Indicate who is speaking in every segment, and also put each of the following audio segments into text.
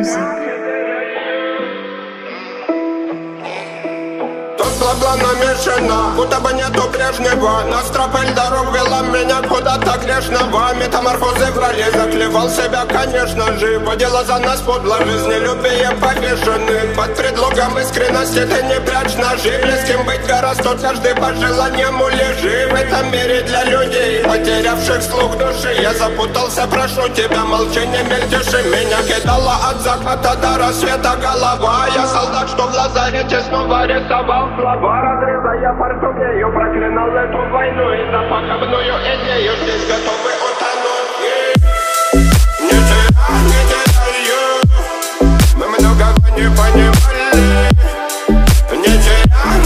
Speaker 1: Бла намешана, будто бы нету прежнего. На стропель дорог вела меня куда-то грешного. Метаморфозы в роле заклевал себя, конечно же. Водила за нас подло, жизнелюбие повешены. Под предлогом искренности ты не прячь ножи. Близким быть гораздо каждый по желаниям улежи. В этом мире для людей, потерявших слух души. Я запутался, прошу тебя, молчание мельтеши. Меня кидала от заката до рассвета голова. Я солдат, что в лазарете снова рисовал слова. Разрезая портупею, проклинал эту войну и за похабную идею здесь готовы утонуть. Не теряю, мы многого не понимали. Не теряю,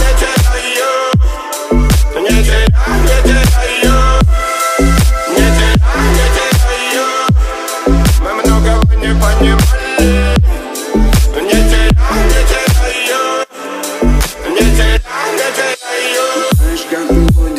Speaker 1: не теряю, мы многого не понимали.
Speaker 2: Знаешь, как ты